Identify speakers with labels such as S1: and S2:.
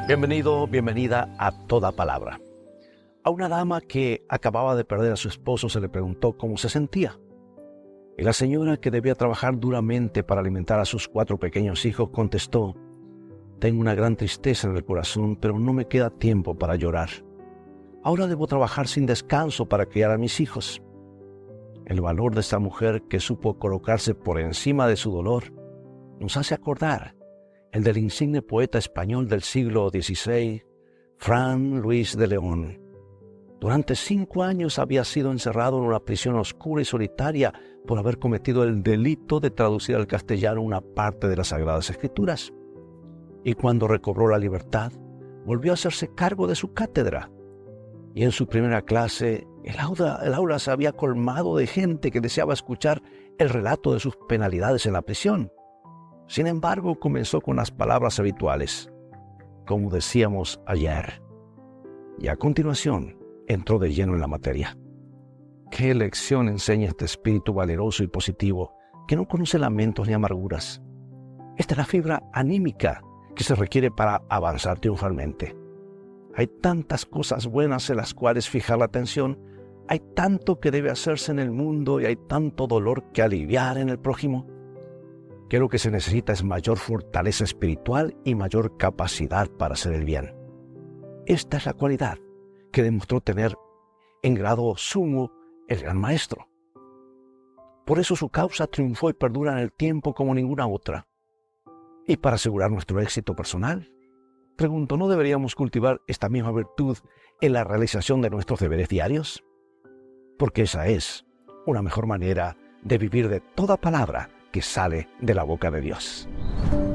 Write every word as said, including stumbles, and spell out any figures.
S1: Bienvenido, bienvenida a Toda Palabra. A una dama que acababa de perder a su esposo se le preguntó cómo se sentía. Y la señora, que debía trabajar duramente para alimentar a sus cuatro pequeños hijos, contestó: «Tengo una gran tristeza en el corazón, pero no me queda tiempo para llorar. Ahora debo trabajar sin descanso para criar a mis hijos». El valor de esta mujer, que supo colocarse por encima de su dolor, nos hace acordar el del insigne poeta español del siglo dieciséis, Fran Luis de León. Durante cinco años había sido encerrado en una prisión oscura y solitaria por haber cometido el delito de traducir al castellano una parte de las Sagradas Escrituras. Y cuando recobró la libertad, volvió a hacerse cargo de su cátedra. Y en su primera clase, el aula, el aula se había colmado de gente que deseaba escuchar el relato de sus penalidades en la prisión. Sin embargo, comenzó con las palabras habituales, como decíamos ayer. Y a continuación, entró de lleno en la materia. ¿Qué lección enseña este espíritu valeroso y positivo que no conoce lamentos ni amarguras? Esta es la fibra anímica que se requiere para avanzar triunfalmente. Hay tantas cosas buenas en las cuales fijar la atención, hay tanto que debe hacerse en el mundo y hay tanto dolor que aliviar en el prójimo, que lo que se necesita es mayor fortaleza espiritual y mayor capacidad para hacer el bien. Esta es la cualidad que demostró tener en grado sumo el gran maestro. Por eso su causa triunfó y perdura en el tiempo como ninguna otra. Y para asegurar nuestro éxito personal, pregunto, ¿no deberíamos cultivar esta misma virtud en la realización de nuestros deberes diarios? Porque esa es una mejor manera de vivir de toda palabra que sale de la boca de Dios.